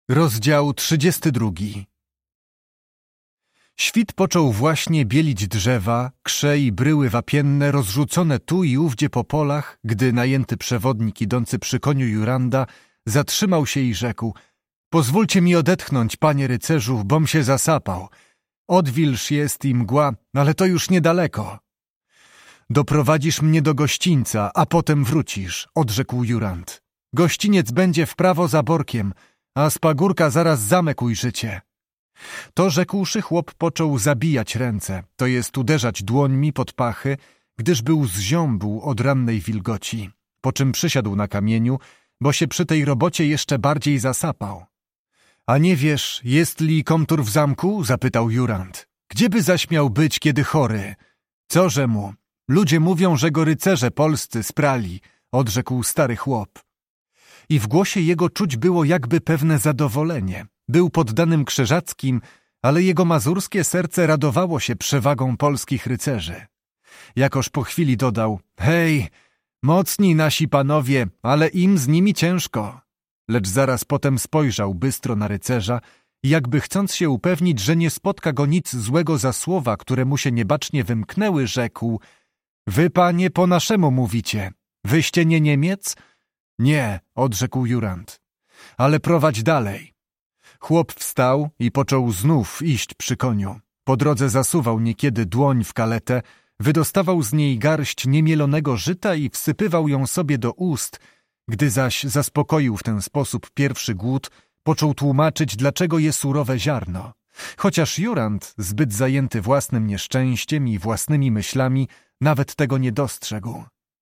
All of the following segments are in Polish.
Rozdział 32. Świt począł właśnie bielić drzewa, krze i bryły wapienne rozrzucone tu i ówdzie po polach, gdy najęty przewodnik idący przy koniu Juranda zatrzymał się i rzekł: „Pozwólcie mi odetchnąć, panie rycerzu, bom się zasapał. Odwilż jest i mgła, ale to już niedaleko. Doprowadzisz mnie do gościńca, a potem wrócisz”, odrzekł Jurand. „Gościniec będzie w prawo za borkiem, a z pagórka zaraz zamek ujrzycie”. To rzekłszy, chłop począł zabijać ręce, to jest uderzać dłońmi pod pachy, gdyż był zziąbł od rannej wilgoci, po czym przysiadł na kamieniu, bo się przy tej robocie jeszcze bardziej zasapał. „A nie wiesz, jest li komtur w zamku?” zapytał Jurand. „Gdzieby zaś miał być, kiedy chory?” „Coże mu? Ludzie mówią, że go rycerze polscy sprali”, odrzekł stary chłop. I w głosie jego czuć było jakby pewne zadowolenie. Był poddanym krzyżackim, ale jego mazurskie serce radowało się przewagą polskich rycerzy. Jakoż po chwili dodał: „Hej, mocni nasi panowie, ale im z nimi ciężko”. Lecz zaraz potem spojrzał bystro na rycerza i jakby chcąc się upewnić, że nie spotka go nic złego za słowa, które mu się niebacznie wymknęły, rzekł: „Wy, panie, po naszemu mówicie. Wyście nie Niemiec?” „Nie”, odrzekł Jurand. „Ale prowadź dalej”. Chłop wstał i począł znów iść przy koniu. Po drodze zasuwał niekiedy dłoń w kaletę, wydostawał z niej garść niemielonego żyta i wsypywał ją sobie do ust. Gdy zaś zaspokoił w ten sposób pierwszy głód, począł tłumaczyć, dlaczego je surowe ziarno. Chociaż Jurand, zbyt zajęty własnym nieszczęściem i własnymi myślami, nawet tego nie dostrzegł.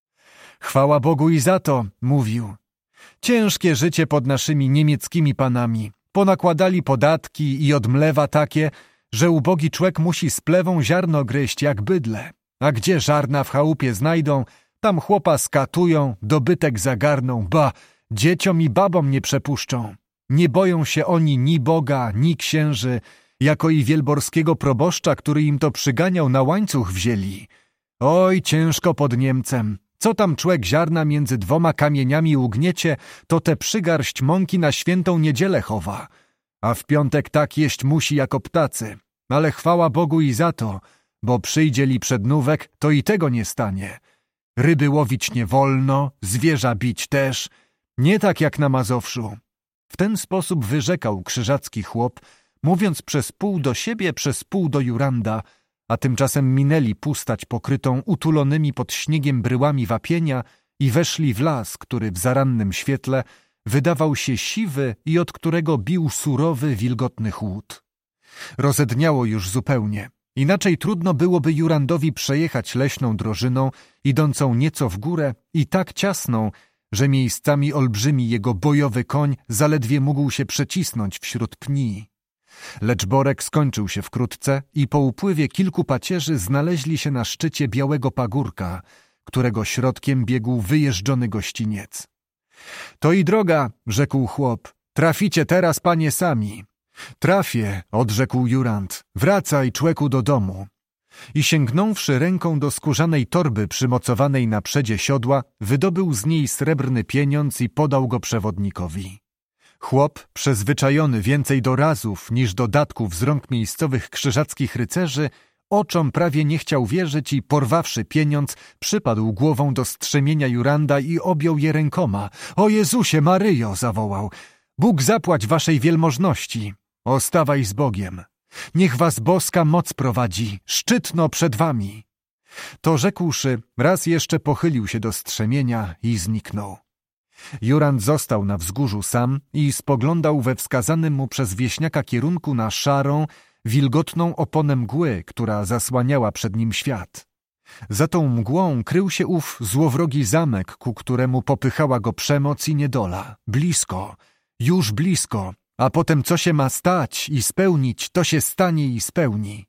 „Chwała Bogu i za to”, mówił. „Ciężkie życie pod naszymi niemieckimi panami. Ponakładali podatki i od mlewa takie, że ubogi człek musi z plewą ziarno gryźć jak bydle. A gdzie żarna w chałupie znajdą, tam chłopa skatują, dobytek zagarną, ba, dzieciom i babom nie przepuszczą. Nie boją się oni ni Boga, ni księży, jako i wielborskiego proboszcza, który im to przyganiał, na łańcuch wzięli. Oj, ciężko pod Niemcem. Co tam człek ziarna między dwoma kamieniami ugniecie, to tę przygarść mąki na świętą niedzielę chowa. A w piątek tak jeść musi jako ptacy. Ale chwała Bogu i za to, bo przyjdzie li przednówek, to i tego nie stanie. Ryby łowić nie wolno, zwierza bić też. Nie tak jak na Mazowszu”. W ten sposób wyrzekał krzyżacki chłop, mówiąc przez pół do siebie, przez pół do Juranda, a tymczasem minęli pustać pokrytą utulonymi pod śniegiem bryłami wapienia i weszli w las, który w zarannym świetle wydawał się siwy i od którego bił surowy, wilgotny chłód. Rozedniało już zupełnie. Inaczej trudno byłoby Jurandowi przejechać leśną drożyną, idącą nieco w górę i tak ciasną, że miejscami olbrzymi jego bojowy koń zaledwie mógł się przecisnąć wśród pni. Lecz borek skończył się wkrótce i po upływie kilku pacierzy znaleźli się na szczycie białego pagórka, którego środkiem biegł wyjeżdżony gościniec. „To i droga”, rzekł chłop. „Traficie teraz, panie, sami”. „Trafię”, odrzekł Jurand. „Wracaj, człeku, do domu”. I sięgnąwszy ręką do skórzanej torby przymocowanej na przedzie siodła, wydobył z niej srebrny pieniądz i podał go przewodnikowi. Chłop, przyzwyczajony więcej do razów niż do datków z rąk miejscowych krzyżackich rycerzy, oczom prawie nie chciał wierzyć i porwawszy pieniądz, przypadł głową do strzemienia Juranda i objął je rękoma. „O Jezusie Maryjo”, zawołał. „Bóg zapłać waszej wielmożności. Ostawaj z Bogiem. Niech was boska moc prowadzi, szczytno przed wami”. To rzekłszy, raz jeszcze pochylił się do strzemienia i zniknął. Jurand został na wzgórzu sam i spoglądał we wskazanym mu przez wieśniaka kierunku na szarą, wilgotną oponę mgły, która zasłaniała przed nim świat. Za tą mgłą krył się ów złowrogi zamek, ku któremu popychała go przemoc i niedola. Blisko, już blisko, a potem co się ma stać i spełnić, to się stanie i spełni.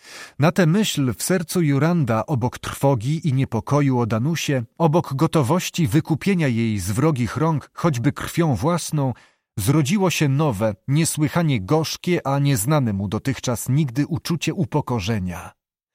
Na tę myśl w sercu Juranda, obok trwogi i niepokoju o Danusie, obok gotowości wykupienia jej z wrogich rąk, choćby krwią własną, zrodziło się nowe, niesłychanie gorzkie, a nieznane mu dotychczas nigdy uczucie upokorzenia.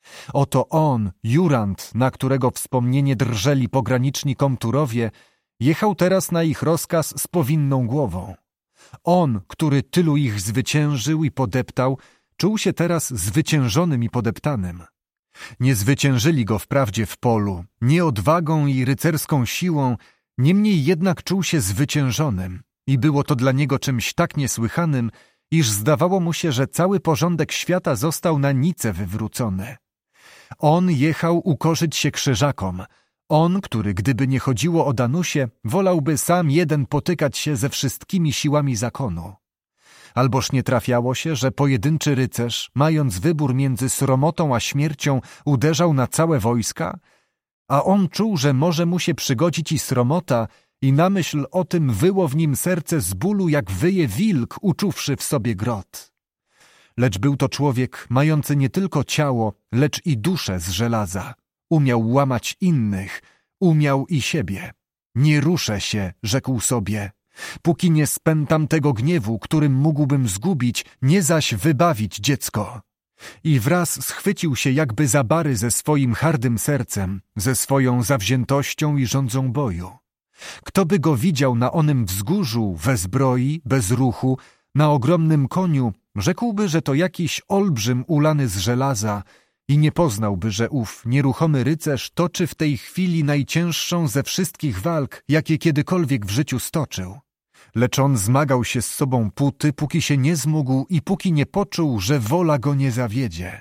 Oto on, Jurand, na którego wspomnienie drżeli pograniczni komturowie, jechał teraz na ich rozkaz z powinną głową. On, który tylu ich zwyciężył i podeptał, czuł się teraz zwyciężonym i podeptanym. Nie zwyciężyli go wprawdzie w polu, nie odwagą i rycerską siłą, niemniej jednak czuł się zwyciężonym i było to dla niego czymś tak niesłychanym, iż zdawało mu się, że cały porządek świata został na nicę wywrócony. On jechał ukorzyć się krzyżakom. On, który, gdyby nie chodziło o Danusię, wolałby sam jeden potykać się ze wszystkimi siłami zakonu. Alboż nie trafiało się, że pojedynczy rycerz, mając wybór między sromotą a śmiercią, uderzał na całe wojska? A on czuł, że może mu się przygodzić i sromota, i na myśl o tym wyło w nim serce z bólu, jak wyje wilk, uczuwszy w sobie grot. Lecz był to człowiek mający nie tylko ciało, lecz i duszę z żelaza. Umiał łamać innych, umiał i siebie. Nie ruszę się, rzekł sobie, póki nie spętam tego gniewu, którym mógłbym zgubić, nie zaś wybawić dziecko. I wraz schwycił się jakby za bary ze swoim hardym sercem, ze swoją zawziętością i żądzą boju. Kto by go widział na onym wzgórzu, we zbroi, bez ruchu, na ogromnym koniu, rzekłby, że to jakiś olbrzym ulany z żelaza i nie poznałby, że ów nieruchomy rycerz toczy w tej chwili najcięższą ze wszystkich walk, jakie kiedykolwiek w życiu stoczył. Lecz on zmagał się z sobą póty, póki się nie zmógł i póki nie poczuł, że wola go nie zawiedzie.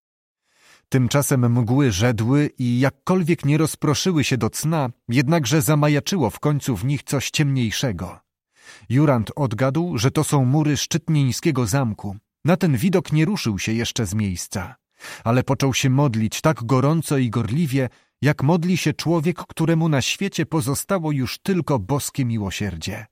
Tymczasem mgły rzedły i jakkolwiek nie rozproszyły się do cna, jednakże zamajaczyło w końcu w nich coś ciemniejszego. Jurand odgadł, że to są mury szczytnieńskiego zamku. Na ten widok nie ruszył się jeszcze z miejsca, ale począł się modlić tak gorąco i gorliwie, jak modli się człowiek, któremu na świecie pozostało już tylko boskie miłosierdzie.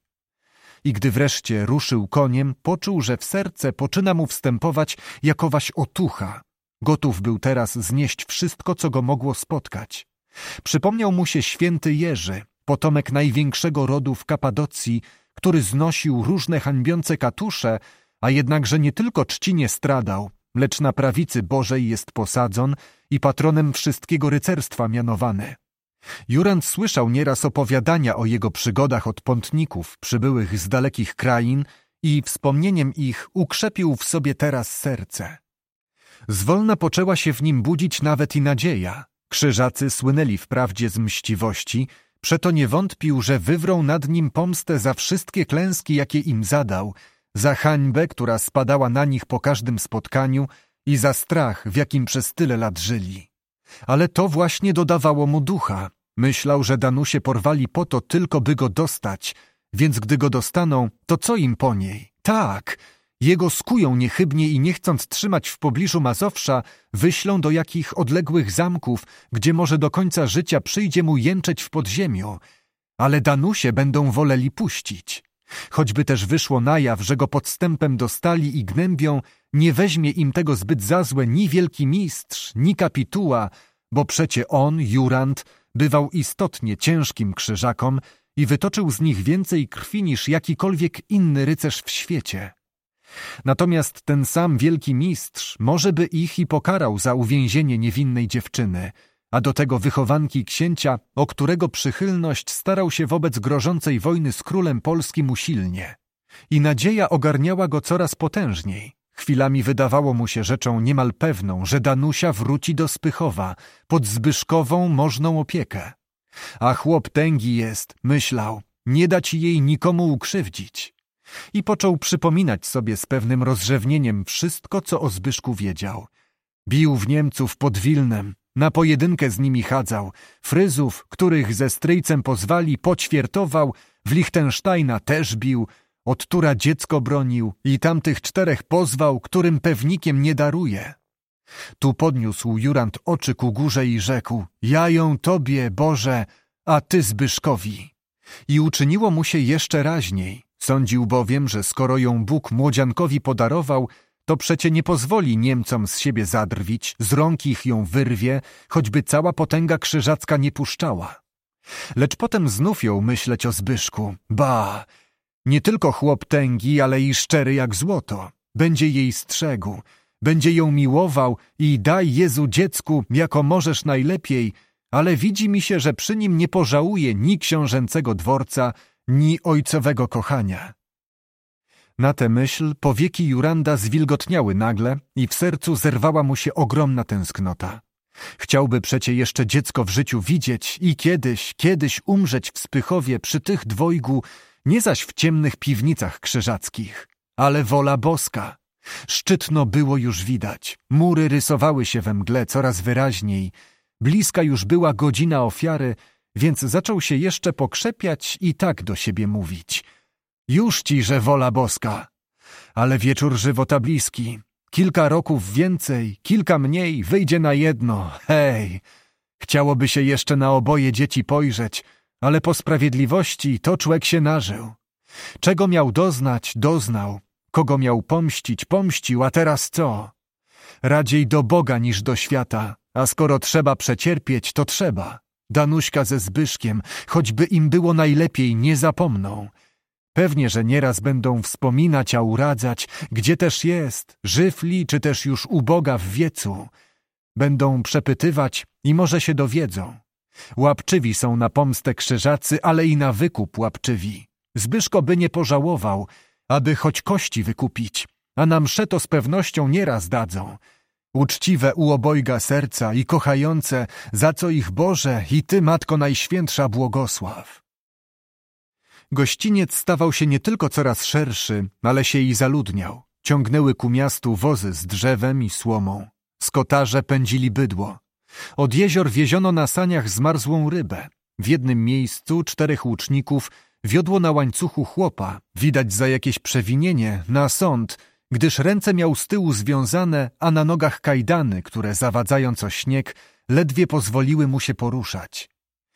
I gdy wreszcie ruszył koniem, poczuł, że w serce poczyna mu wstępować jakowaś otucha. Gotów był teraz znieść wszystko, co go mogło spotkać. Przypomniał mu się święty Jerzy, potomek największego rodu w Kapadocji, który znosił różne hańbiące katusze, a jednakże nie tylko czci nie stradał, lecz na prawicy Bożej jest posadzon i patronem wszystkiego rycerstwa mianowany. Jurand słyszał nieraz opowiadania o jego przygodach od pątników przybyłych z dalekich krain i wspomnieniem ich ukrzepił w sobie teraz serce. Zwolna poczęła się w nim budzić nawet i nadzieja. Krzyżacy słynęli wprawdzie z mściwości, przeto nie wątpił, że wywrą nad nim pomstę za wszystkie klęski, jakie im zadał, za hańbę, która spadała na nich po każdym spotkaniu i za strach, w jakim przez tyle lat żyli. Ale to właśnie dodawało mu ducha. Myślał, że Danusię porwali po to tylko, by go dostać, więc gdy go dostaną, to co im po niej? Tak, jego skują niechybnie i nie chcąc trzymać w pobliżu Mazowsza, wyślą do jakich odległych zamków, gdzie może do końca życia przyjdzie mu jęczeć w podziemiu. Ale Danusię będą woleli puścić. Choćby też wyszło na jaw, że go podstępem dostali i gnębią, nie weźmie im tego zbyt za złe ni wielki mistrz, ni kapituła, bo przecie on, Jurand, bywał istotnie ciężkim krzyżakom i wytoczył z nich więcej krwi niż jakikolwiek inny rycerz w świecie. Natomiast ten sam wielki mistrz może by ich i pokarał za uwięzienie niewinnej dziewczyny, a do tego wychowanki księcia, o którego przychylność starał się wobec grożącej wojny z królem polskim usilnie. I nadzieja ogarniała go coraz potężniej. Chwilami wydawało mu się rzeczą niemal pewną, że Danusia wróci do Spychowa, pod Zbyszkową możną opiekę. A chłop tęgi jest, myślał, nie dać jej nikomu ukrzywdzić. I począł przypominać sobie z pewnym rozrzewnieniem wszystko, co o Zbyszku wiedział. Bił w Niemców pod Wilnem, na pojedynkę z nimi chadzał, Fryzów, których ze stryjcem pozwali, poćwiertował, w Lichtensteina też bił, od Tura dziecko bronił i tamtych 4 pozwał, którym pewnikiem nie daruje. Tu podniósł Jurand oczy ku górze i rzekł: ja ją Tobie, Boże, a Ty Zbyszkowi. I uczyniło mu się jeszcze raźniej. Sądził bowiem, że skoro ją Bóg młodziankowi podarował, to przecie nie pozwoli Niemcom z siebie zadrwić, z rąk ich ją wyrwie, choćby cała potęga krzyżacka nie puszczała. Lecz potem znów jął myśleć o Zbyszku. Ba, nie tylko chłop tęgi, ale i szczery jak złoto. Będzie jej strzegł, będzie ją miłował i daj Jezu dziecku, jako możesz najlepiej, ale widzi mi się, że przy nim nie pożałuje ni książęcego dworca, ni ojcowego kochania. Na tę myśl powieki Juranda zwilgotniały nagle i w sercu zerwała mu się ogromna tęsknota. Chciałby przecie jeszcze dziecko w życiu widzieć i kiedyś umrzeć w Spychowie przy tych dwojgu, nie zaś w ciemnych piwnicach krzyżackich. Ale wola boska. Szczytno było już widać. Mury rysowały się we mgle coraz wyraźniej. Bliska już była godzina ofiary, więc zaczął się jeszcze pokrzepiać i tak do siebie mówić. Już ci, że wola boska. Ale wieczór żywota bliski. Kilka roków więcej, kilka mniej, wyjdzie na jedno. Hej! Chciałoby się jeszcze na oboje dzieci pojrzeć, ale po sprawiedliwości to człek się nażył. Czego miał doznać, doznał. Kogo miał pomścić, pomścił, a teraz co? Radziej do Boga niż do świata, a skoro trzeba przecierpieć, to trzeba. Danuśka ze Zbyszkiem, choćby im było najlepiej, nie zapomną. Pewnie, że nieraz będą wspominać, a uradzać, gdzie też jest, żyw li, czy też już u Boga w wiecu. Będą przepytywać i może się dowiedzą. Łapczywi są na pomstę krzyżacy, ale i na wykup łapczywi. Zbyszko by nie pożałował, aby choć kości wykupić, a na mszę to z pewnością nieraz dadzą. Uczciwe u obojga serca i kochające, za co ich Boże i Ty, Matko Najświętsza, błogosław. Gościniec stawał się nie tylko coraz szerszy, ale się i zaludniał. Ciągnęły ku miastu wozy z drzewem i słomą. Skotarze pędzili bydło. Od jezior wieziono na saniach zmarzłą rybę. W jednym miejscu 4 łuczników wiodło na łańcuchu chłopa, widać za jakieś przewinienie, na sąd, gdyż ręce miał z tyłu związane, a na nogach kajdany, które zawadzając o śnieg, ledwie pozwoliły mu się poruszać.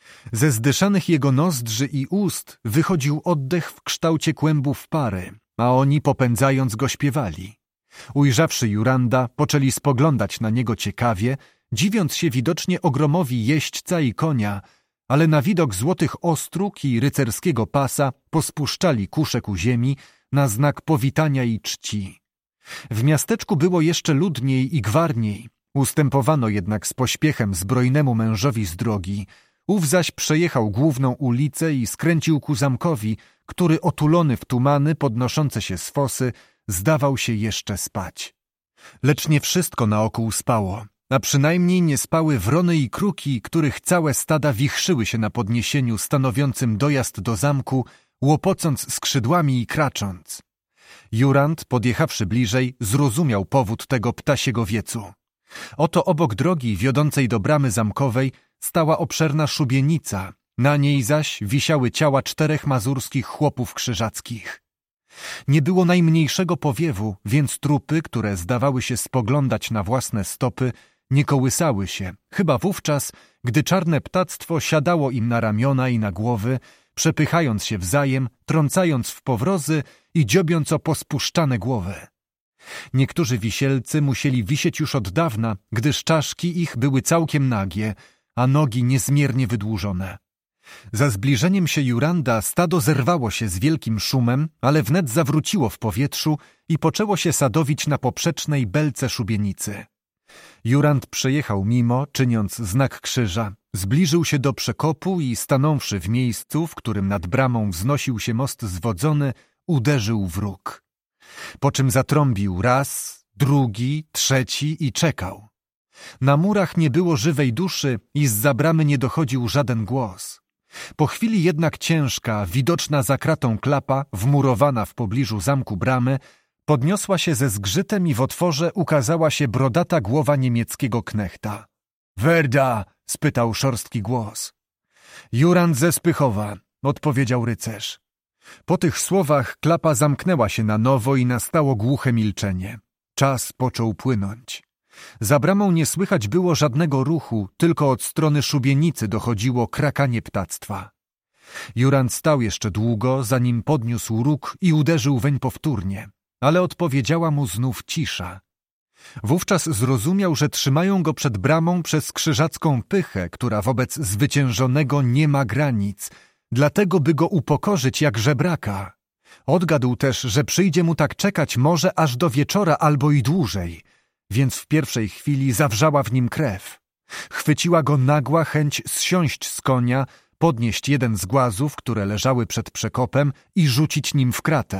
Ze zdyszanych jego nozdrzy i ust wychodził oddech w kształcie kłębów pary, a oni popędzając go śpiewali. Ujrzawszy Juranda, poczęli spoglądać na niego ciekawie, dziwiąc się widocznie ogromowi jeźdźca i konia, ale na widok złotych ostróg i rycerskiego pasa pospuszczali kusze ku ziemi na znak powitania i czci. W miasteczku było jeszcze ludniej i gwarniej, ustępowano jednak z pośpiechem zbrojnemu mężowi z drogi. Ów zaś przejechał główną ulicę i skręcił ku zamkowi, który otulony w tumany podnoszące się z fosy zdawał się jeszcze spać. Lecz nie wszystko naokół spało, a przynajmniej nie spały wrony i kruki, których całe stada wichrzyły się na podniesieniu stanowiącym dojazd do zamku, łopocąc skrzydłami i kracząc. Jurand, podjechawszy bliżej, zrozumiał powód tego ptasiego wiecu. Oto obok drogi wiodącej do bramy zamkowej stała obszerna szubienica, na niej zaś wisiały ciała 4 mazurskich chłopów krzyżackich. Nie było najmniejszego powiewu, więc trupy, które zdawały się spoglądać na własne stopy, nie kołysały się, chyba wówczas, gdy czarne ptactwo siadało im na ramiona i na głowy, przepychając się wzajem, trącając w powrozy i dziobiąc o pospuszczane głowy. Niektórzy wisielcy musieli wisieć już od dawna, gdyż czaszki ich były całkiem nagie, a nogi niezmiernie wydłużone. Za zbliżeniem się Juranda stado zerwało się z wielkim szumem, ale wnet zawróciło w powietrzu i poczęło się sadowić na poprzecznej belce szubienicy. Jurand przejechał mimo, czyniąc znak krzyża, zbliżył się do przekopu i stanąwszy w miejscu, w którym nad bramą wznosił się most zwodzony, uderzył w róg. Po czym zatrąbił raz, drugi, trzeci i czekał. Na murach nie było żywej duszy i zza bramy nie dochodził żaden głos. Po chwili jednak ciężka, widoczna za kratą klapa, wmurowana w pobliżu zamku bramy, podniosła się ze zgrzytem i w otworze ukazała się brodata głowa niemieckiego knechta. — Werda! — spytał szorstki głos. — Jurand ze Spychowa — odpowiedział rycerz. Po tych słowach klapa zamknęła się na nowo i nastało głuche milczenie. Czas począł płynąć. Za bramą nie słychać było żadnego ruchu, tylko od strony szubienicy dochodziło krakanie ptactwa. Jurand stał jeszcze długo, zanim podniósł róg i uderzył weń powtórnie, ale odpowiedziała mu znów cisza. Wówczas zrozumiał, że trzymają go przed bramą przez krzyżacką pychę, która wobec zwyciężonego nie ma granic, dlatego by go upokorzyć jak żebraka. Odgadł też, że przyjdzie mu tak czekać może aż do wieczora albo i dłużej, więc w pierwszej chwili zawrzała w nim krew. Chwyciła go nagła chęć zsiąść z konia, podnieść jeden z głazów, które leżały przed przekopem i rzucić nim w kratę.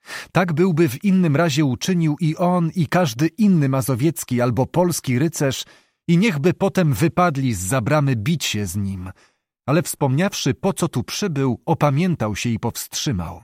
Tak byłby w innym razie uczynił i on, i każdy inny mazowiecki albo polski rycerz, i niechby potem wypadli zza bramy bić się z nim. Ale wspomniawszy, po co tu przybył, opamiętał się i powstrzymał.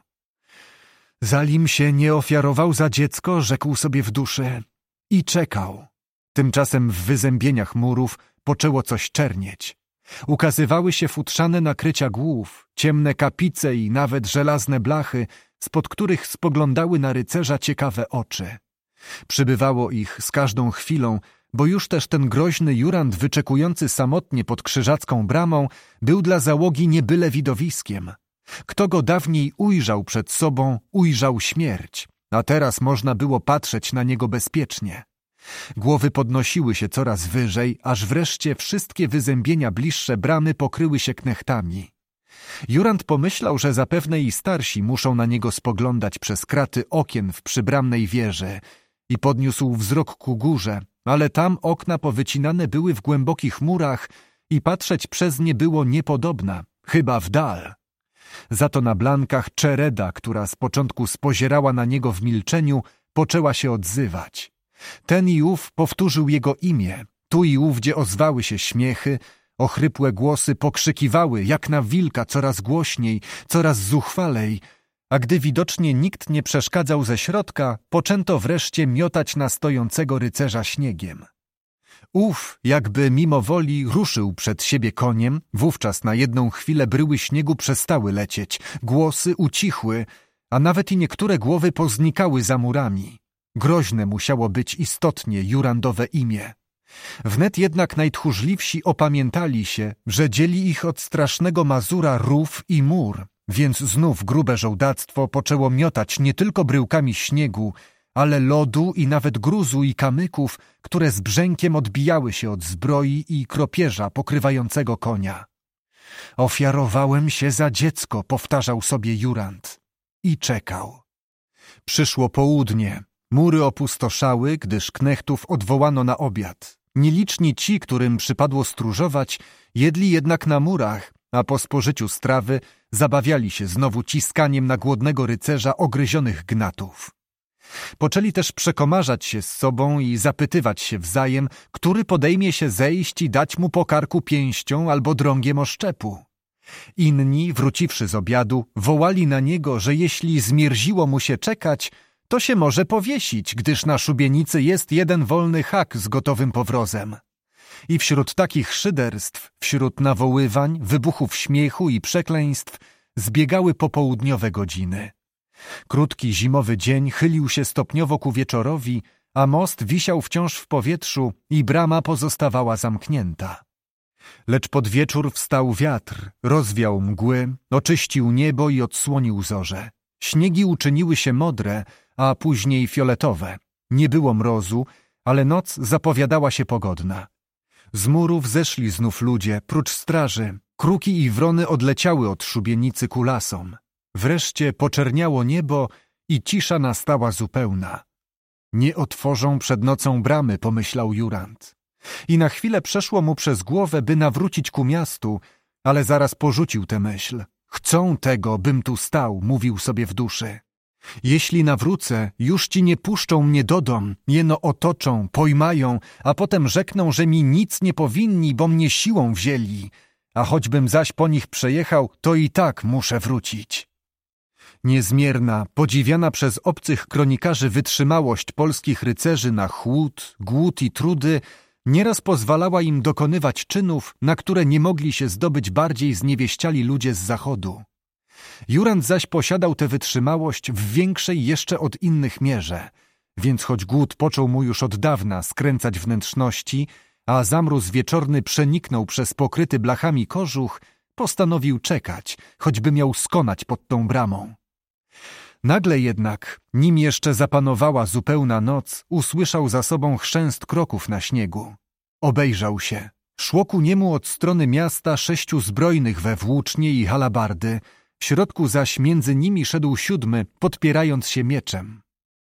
Zalim się nie ofiarował za dziecko, rzekł sobie w duszy, i czekał. Tymczasem w wyzębieniach murów poczęło coś czernieć. Ukazywały się futrzane nakrycia głów, ciemne kapice i nawet żelazne blachy, spod których spoglądały na rycerza ciekawe oczy. Przybywało ich z każdą chwilą, bo już też ten groźny jurand wyczekujący samotnie pod krzyżacką bramą był dla załogi nie byle widowiskiem. Kto go dawniej ujrzał przed sobą, ujrzał śmierć, a teraz można było patrzeć na niego bezpiecznie. Głowy podnosiły się coraz wyżej, aż wreszcie wszystkie wyzębienia bliższe bramy pokryły się knechtami. Jurand pomyślał, że zapewne i starsi muszą na niego spoglądać przez kraty okien w przybramnej wieży i podniósł wzrok ku górze, ale tam okna powycinane były w głębokich murach i patrzeć przez nie było niepodobna, chyba w dal. Za to na blankach czereda, która z początku spozierała na niego w milczeniu, poczęła się odzywać. Ten i ów powtórzył jego imię, tu i ówdzie ozwały się śmiechy, ochrypłe głosy pokrzykiwały jak na wilka coraz głośniej, coraz zuchwalej, a gdy widocznie nikt nie przeszkadzał ze środka, poczęto wreszcie miotać na stojącego rycerza śniegiem. Ów, jakby mimo woli, ruszył przed siebie koniem, wówczas na jedną chwilę bryły śniegu przestały lecieć, głosy ucichły, a nawet i niektóre głowy poznikały za murami. Groźne musiało być istotnie jurandowe imię. Wnet jednak najtchórzliwsi opamiętali się, że dzieli ich od strasznego Mazura rów i mur, więc znów grube żołdactwo poczęło miotać nie tylko bryłkami śniegu, ale lodu i nawet gruzu i kamyków, które z brzękiem odbijały się od zbroi i kropieża pokrywającego konia. Ofiarowałem się za dziecko, powtarzał sobie jurand. I czekał. Przyszło południe. Mury opustoszały, gdyż knechtów odwołano na obiad. Nieliczni ci, którym przypadło stróżować, jedli jednak na murach, a po spożyciu strawy zabawiali się znowu ciskaniem na głodnego rycerza ogryzionych gnatów. Poczęli też przekomarzać się z sobą i zapytywać się wzajem, który podejmie się zejść i dać mu po karku pięścią albo drągiem oszczepu. Inni, wróciwszy z obiadu, wołali na niego, że jeśli zmierziło mu się czekać, to się może powiesić, gdyż na szubienicy jest jeden wolny hak z gotowym powrozem. I wśród takich szyderstw, wśród nawoływań, wybuchów śmiechu i przekleństw zbiegały popołudniowe godziny. Krótki zimowy dzień chylił się stopniowo ku wieczorowi, a most wisiał wciąż w powietrzu i brama pozostawała zamknięta. Lecz pod wieczór wstał wiatr, rozwiał mgły, oczyścił niebo i odsłonił zorze. Śniegi uczyniły się modre, a później fioletowe. Nie było mrozu, ale noc zapowiadała się pogodna. Z murów zeszli znów ludzie, prócz straży. Kruki i wrony odleciały od szubienicy ku lasom. Wreszcie poczerniało niebo i cisza nastała zupełna. Nie otworzą przed nocą bramy, pomyślał jurand. I na chwilę przeszło mu przez głowę, by nawrócić ku miastu, ale zaraz porzucił tę myśl. Chcą tego, bym tu stał, mówił sobie w duszy. Jeśli nawrócę, już ci nie puszczą mnie do dom, jeno otoczą, pojmają, a potem rzekną, że mi nic nie powinni, bo mnie siłą wzięli, a choćbym zaś po nich przejechał, to i tak muszę wrócić. Niezmierna, podziwiana przez obcych kronikarzy wytrzymałość polskich rycerzy na chłód, głód i trudy nieraz pozwalała im dokonywać czynów, na które nie mogli się zdobyć bardziej zniewieściali ludzie z zachodu. Jurand zaś posiadał tę wytrzymałość w większej jeszcze od innych mierze, więc choć głód począł mu już od dawna skręcać wnętrzności, a zamróz wieczorny przeniknął przez pokryty blachami kożuch, postanowił czekać, choćby miał skonać pod tą bramą. Nagle jednak, nim jeszcze zapanowała zupełna noc, usłyszał za sobą chrzęst kroków na śniegu. Obejrzał się. Szło ku niemu od strony miasta 6 zbrojnych we włócznie i halabardy, w środku zaś między nimi szedł 7, podpierając się mieczem.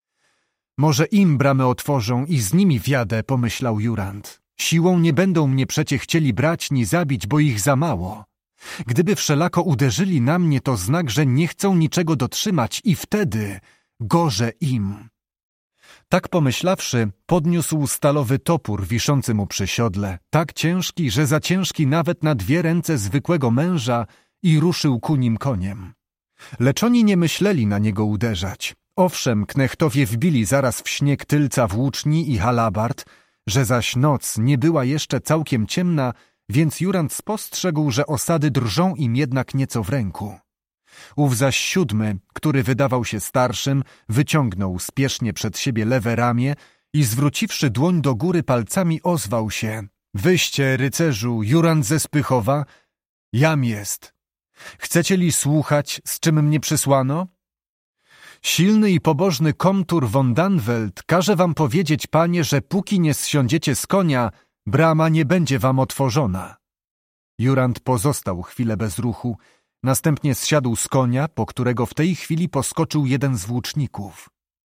Może im bramę otworzą i z nimi wjadę, pomyślał jurand. Siłą nie będą mnie przecie chcieli brać ni zabić, bo ich za mało. Gdyby wszelako uderzyli na mnie, to znak, że nie chcą niczego dotrzymać i wtedy, gorze im. Tak pomyślawszy, podniósł stalowy topór wiszący mu przy siodle, tak ciężki, że za ciężki nawet na 2 ręce zwykłego męża, i ruszył ku nim koniem. Lecz oni nie myśleli na niego uderzać. Owszem, knechtowie wbili zaraz w śnieg tylca włóczni i halabard, że zaś noc nie była jeszcze całkiem ciemna, więc Jurand spostrzegł, że osady drżą im jednak nieco w ręku. Ów zaś 7, który wydawał się starszym, wyciągnął spiesznie przed siebie lewe ramię i zwróciwszy dłoń do góry palcami ozwał się: Wyście, rycerzu, Jurand ze Spychowa? Jam jest. Chcecie li słuchać, z czym mnie przysłano? Silny i pobożny komtur von Danwelt każe wam powiedzieć, panie, że póki nie zsiądziecie z konia, brama nie będzie wam otworzona. Jurand pozostał chwilę bez ruchu, następnie zsiadł z konia, po którego w tej chwili poskoczył jeden z włóczników.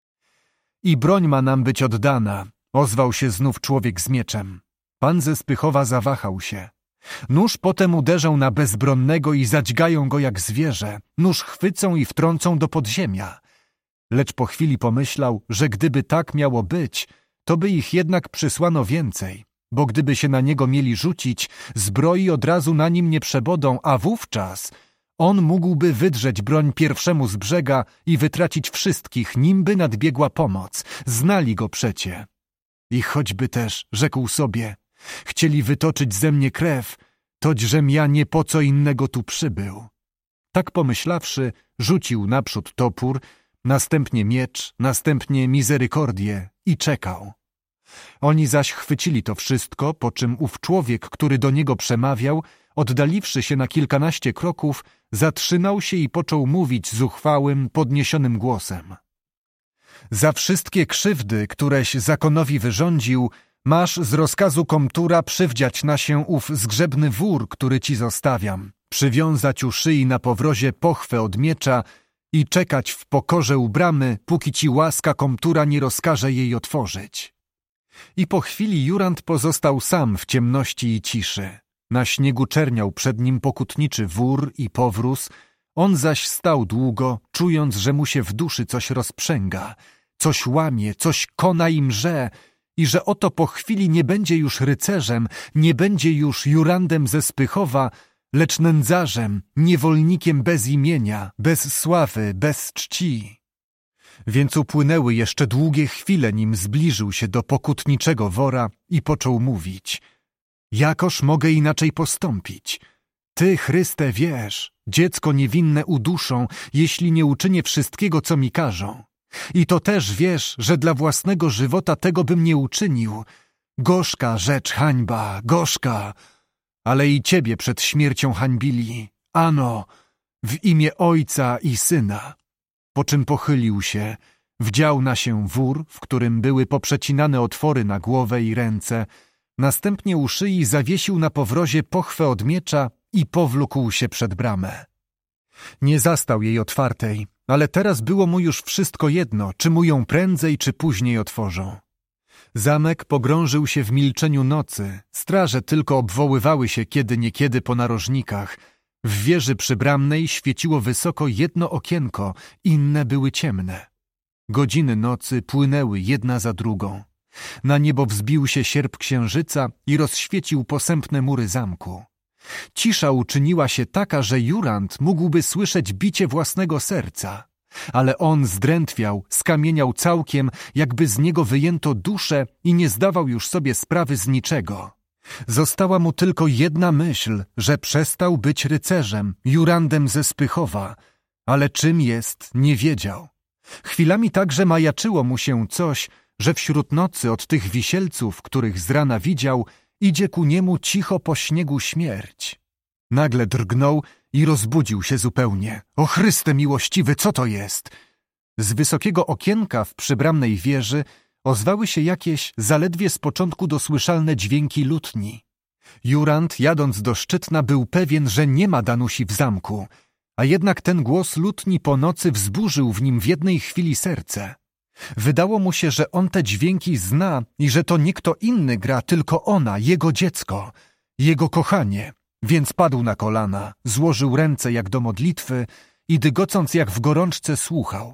I broń ma nam być oddana, ozwał się znów człowiek z mieczem. Pan ze Spychowa zawahał się. Nóż potem uderzą na bezbronnego i zadźgają go jak zwierzę, nóż chwycą i wtrącą do podziemia. Lecz po chwili pomyślał, że gdyby tak miało być, to by ich jednak przysłano więcej, bo gdyby się na niego mieli rzucić, zbroi od razu na nim nie przebodą, a wówczas on mógłby wydrzeć broń pierwszemu z brzega i wytracić wszystkich, nim by nadbiegła pomoc. Znali go przecie. I choćby też, rzekł sobie, chcieli wytoczyć ze mnie krew, toćżem ja nie po co innego tu przybył. Tak pomyślawszy, rzucił naprzód topór, następnie miecz, następnie mizerykordię i czekał. Oni zaś chwycili to wszystko, po czym ów człowiek, który do niego przemawiał, oddaliwszy się na kilkanaście kroków, zatrzymał się i począł mówić zuchwałym, podniesionym głosem. Za wszystkie krzywdy, któreś zakonowi wyrządził, masz z rozkazu komtura przywdziać na się ów zgrzebny wór, który ci zostawiam, przywiązać u szyi na powrozie pochwę od miecza i czekać w pokorze u bramy, póki ci łaska komtura nie rozkaże jej otworzyć. I po chwili Jurand pozostał sam w ciemności i ciszy. Na śniegu czerniał przed nim pokutniczy wór i powróz, on zaś stał długo, czując, że mu się w duszy coś rozprzęga, coś łamie, coś kona i mrze, i że oto po chwili nie będzie już rycerzem, nie będzie już Jurandem ze Spychowa, lecz nędzarzem, niewolnikiem bez imienia, bez sławy, bez czci. Więc upłynęły jeszcze długie chwile, nim zbliżył się do pokutniczego wora i począł mówić: Jakoż mogę inaczej postąpić? Ty, Chryste, wiesz, dziecko niewinne uduszą, jeśli nie uczynię wszystkiego, co mi każą. I to też wiesz, że dla własnego żywota tego bym nie uczynił. Gorzka rzecz hańba, gorzka, ale i ciebie przed śmiercią hańbili. Ano, w imię Ojca i Syna. Po czym pochylił się, wdział na się wór, w którym były poprzecinane otwory na głowę i ręce, następnie u szyi zawiesił na powrozie pochwę od miecza i powlókł się przed bramę. Nie zastał jej otwartej, ale teraz było mu już wszystko jedno, czy mu ją prędzej, czy później otworzą. Zamek pogrążył się w milczeniu nocy, straże tylko obwoływały się kiedy niekiedy po narożnikach. W wieży przybramnej świeciło wysoko jedno okienko, inne były ciemne. Godziny nocy płynęły jedna za drugą. Na niebo wzbił się sierp księżyca i rozświecił posępne mury zamku. Cisza uczyniła się taka, że Jurand mógłby słyszeć bicie własnego serca, ale on zdrętwiał, skamieniał całkiem, jakby z niego wyjęto duszę i nie zdawał już sobie sprawy z niczego. Została mu tylko jedna myśl, że przestał być rycerzem, Jurandem ze Spychowa, ale czym jest, nie wiedział. Chwilami także majaczyło mu się coś, że wśród nocy od tych wisielców, których z rana widział, idzie ku niemu cicho po śniegu śmierć. Nagle drgnął i rozbudził się zupełnie. O Chryste miłościwy, co to jest? Z wysokiego okienka w przybramnej wieży ozwały się jakieś zaledwie z początku dosłyszalne dźwięki lutni. Jurand, jadąc do Szczytna, był pewien, że nie ma Danusi w zamku, a jednak ten głos lutni po nocy wzburzył w nim w jednej chwili serce. Wydało mu się, że on te dźwięki zna i że to nie kto inny gra, tylko ona, jego dziecko, jego kochanie. Więc padł na kolana, złożył ręce jak do modlitwy i dygocąc jak w gorączce słuchał.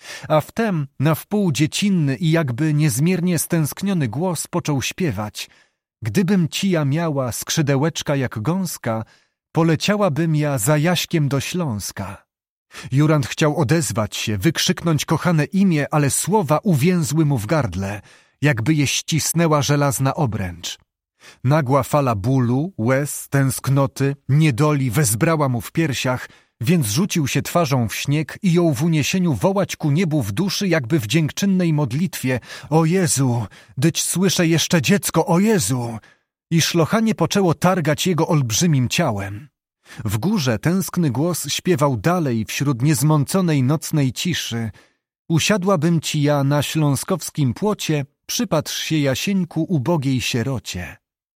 A wtem na wpół dziecinny i jakby niezmiernie stęskniony głos począł śpiewać: gdybym ci ja miała skrzydełeczka jak gąska, poleciałabym ja za Jaśkiem do Śląska. Jurand chciał odezwać się, wykrzyknąć kochane imię, ale słowa uwięzły mu w gardle, jakby je ścisnęła żelazna obręcz. Nagła fala bólu, łez, tęsknoty, niedoli wezbrała mu w piersiach, więc rzucił się twarzą w śnieg i jął w uniesieniu wołać ku niebu w duszy, jakby w dziękczynnej modlitwie: o Jezu, dyć słyszę jeszcze dziecko, o Jezu! I szlochanie poczęło targać jego olbrzymim ciałem. W górze tęskny głos śpiewał dalej wśród niezmąconej nocnej ciszy: usiadłabym ci ja na śląskowskim płocie, przypatrz się Jasieńku ubogiej sierocie.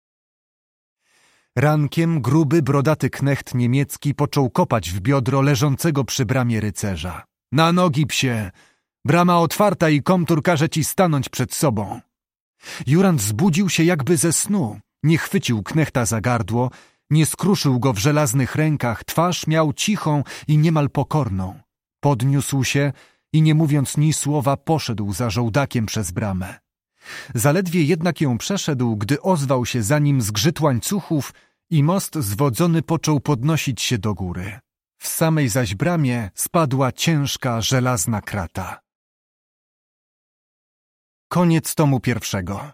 Rankiem gruby, brodaty knecht niemiecki począł kopać w biodro leżącego przy bramie rycerza. Na nogi, psie! Brama otwarta i komtur każe ci stanąć przed sobą. Jurand zbudził się jakby ze snu. Nie chwycił knechta za gardło, nie skruszył go w żelaznych rękach, twarz miał cichą i niemal pokorną. Podniósł się i nie mówiąc ni słowa poszedł za żołdakiem przez bramę. Zaledwie jednak ją przeszedł, gdy ozwał się za nim zgrzyt łańcuchów i most zwodzony począł podnosić się do góry. W samej zaś bramie spadła ciężka żelazna krata. Koniec tomu pierwszego.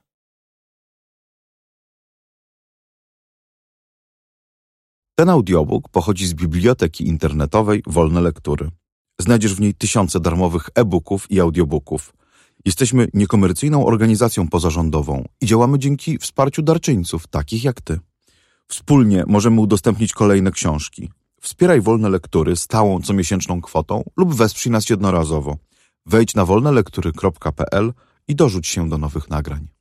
Ten audiobook pochodzi z biblioteki internetowej Wolne Lektury. Znajdziesz w niej tysiące darmowych e-booków i audiobooków. Jesteśmy niekomercyjną organizacją pozarządową i działamy dzięki wsparciu darczyńców, takich jak ty. Wspólnie możemy udostępnić kolejne książki. Wspieraj Wolne Lektury stałą comiesięczną kwotą lub wesprzyj nas jednorazowo. Wejdź na wolnelektury.pl i dorzuć się do nowych nagrań.